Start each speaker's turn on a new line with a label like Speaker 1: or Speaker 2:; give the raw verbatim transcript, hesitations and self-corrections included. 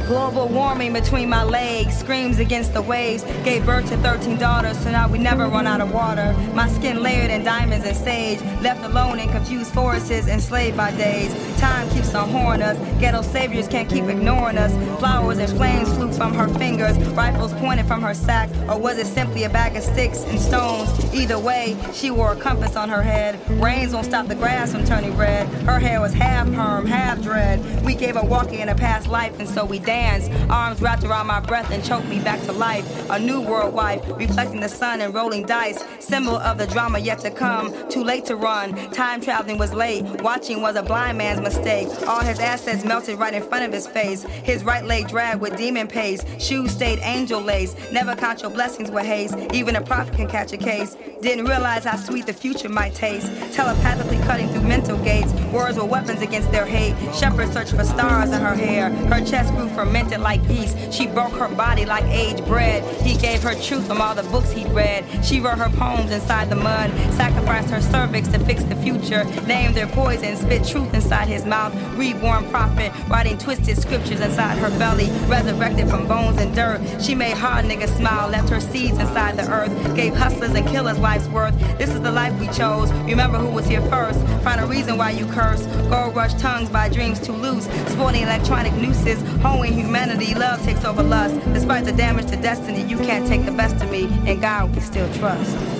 Speaker 1: Global warming between my legs, screams against the waves. Gave birth to thirteen daughters, so now we never run out of water. My skin layered in diamonds and sage, left alone in confused forests, enslaved by days. Time keeps on whoring us, ghetto saviors can't keep ignoring us. Flowers and flames flew from her fingers, rifles pointed from her sack, or was it simply a bag of sticks and stones? Either way, she wore a compass on her head. Rains won't stop the grass from turning red. Her hair was half perm, half dread. We gave her walking in a past life, and so we danced. Arms wrapped around my breath and choked me back to life. A new world wife, reflecting the sun and rolling dice. Symbol of the drama yet to come. Too late to run. Time traveling was late. Watching was a blind man's mistake. All his assets melted right in front of his face. His right leg dragged with demon pace. Shoes stayed angel lace. Never count your blessings with haste. Even a prophet can catch a case. Didn't realize how sweet the future might taste. Telepathically cutting through mental gates. Words were weapons against their hate. Shepherds searched for stars in her hair. Her chest grew fermented like yeast. She broke her body like aged bread. He gave her truth from all the books he'd read. She wrote her poems inside the mud. Sacrificed her cervix to fix the future. Named their poison. Spit truth inside his mouth. Reborn prophet. Writing twisted scriptures inside her belly. Resurrected from bones and dirt. She made hard niggas smile. Left her seeds inside the earth. Gave hustlers and killers life's worth. This is the life we chose. Remember who was here first. Find a reason why you curse. Gold rush tongues by dreams too loose. Sporting electronic nooses. Hoeing humanity. Love takes over lust. Despite the damage to destiny, you can't take the best of me. And God we still trust.